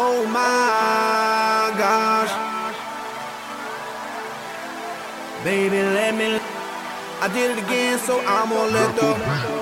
Oh my gosh. Baby, let me. I did it again, so I'm gonna let the.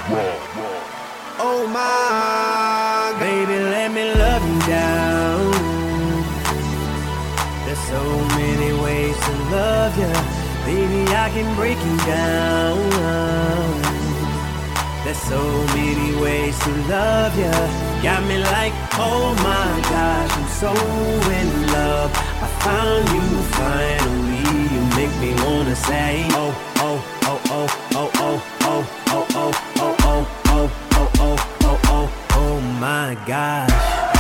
Oh my. Baby, let me love you down. There's so many ways to love you. Baby, I can break you down. There's so many ways to love you. Got me like, oh my gosh, I'm so in love. I found you finally. You make me wanna say, oh, oh, oh, oh, oh, oh, oh, oh, oh, oh, oh, oh, oh, oh, oh, oh, oh my gosh.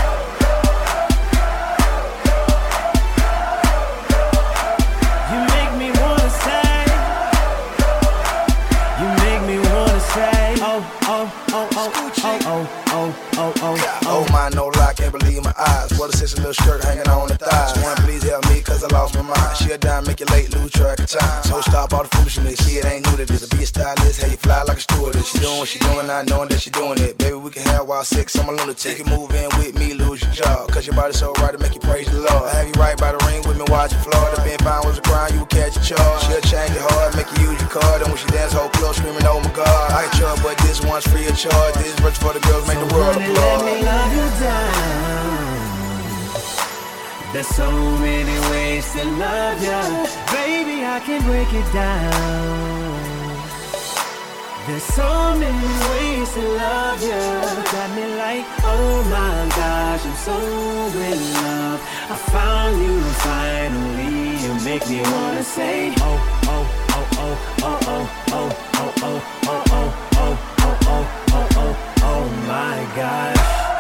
Oh my, no lie, can't believe my eyes. What a sexy little shirt hanging on the thighs. One, please help me, cause I lost my mind. She a dime, make you late, lose track of time. So stop all the foolishness, see it ain't new to this. To be a stylist, how you fly like a stewardess. She doing what she doing, not knowing that she doing it. Baby, we can have wild sex, I'm a lunatic. You can move in with me, lose your job. Cause your body's so right to make you praise the Lord. I have you right by the ring with me, watching Florida. Being fine was a crime, you would catch a charge. She'll change your heart, make you use your card. And when she dance, whole club screaming, oh my God. I can charge, but this one's free of charge. This is for the girls, make the world applaud. Let me love you down. There's so many ways to love you. Baby, I can break it down. There's so many ways to love you. Got me like, oh my gosh, I'm so in love. I found you finally. You make me wanna say, oh, oh, oh, oh, oh, oh, oh, oh, oh, oh, oh, oh, oh, oh, oh, oh, oh my gosh.